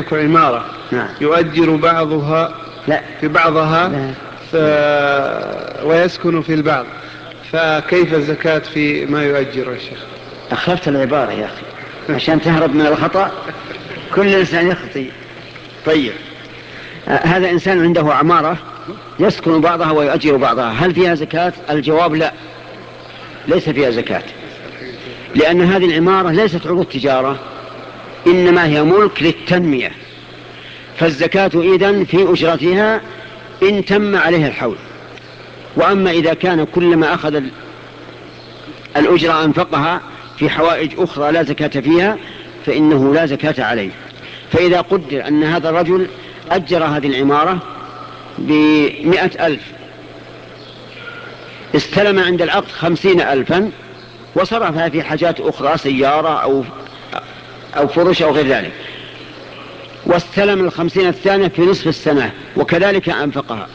عمارة نعم. يؤجر بعضها لا. في بعضها لا. ويسكن في البعض، فكيف الزكاة في ما يؤجر يا شيخ؟ أخلفت العبارة يا أخي عشان تهرب من الخطأ. كل إنسان يخطي. طيب، هذا إنسان عنده عمارة يسكن بعضها ويؤجر بعضها، هل فيها زكاة؟ الجواب لا، ليس فيها زكاة، لأن هذه العمارة ليست عروض تجارة، إنما هي ملك للتنمية، فالزكاة إذن في أجرتها إن تم عليها الحول. وأما إذا كان كلما أخذ الأجرة أنفقها في حوائج أخرى لا زكاة فيها فإنه لا زكاة عليه. فإذا قدر أن هذا الرجل أجر هذه العمارة ب100,000، استلم عند العقد 50,000 وصرفها في حاجات أخرى، سيارة أو فرش أو غير ذلك، واستلم 50 الثانية في نصف السنة وكذلك أنفقها،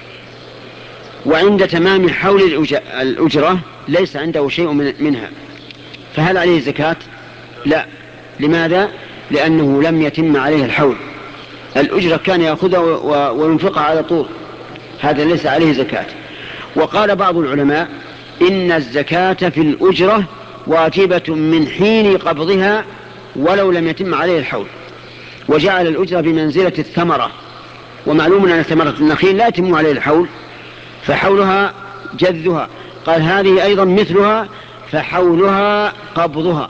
وعند تمام حول الأجرة ليس عنده شيء منها، فهل عليه زكاة؟ لا. لماذا؟ لأنه لم يتم عليه الحول، الأجرة كان يأخذها وينفقها على طول، هذا ليس عليه زكاة. وقال بعض العلماء إن الزكاة في الأجرة واجبة من حين قبضها ولو لم يتم عليه الحول، وجعل الأجرة بمنزلة الثمرة، ومعلوم أن ثمرة النخيل لا يتم عليه الحول فحولها جذها، قال هذه أيضا مثلها فحولها قبضها.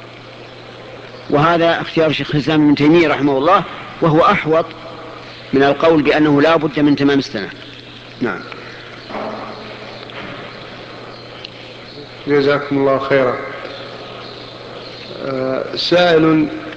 وهذا اختيار شيخ الإسلام ابن تيمية رحمه الله، وهو أحوط من القول بأنه لا بد من تمام السنة. نعم. جزاكم الله خيرا. سائل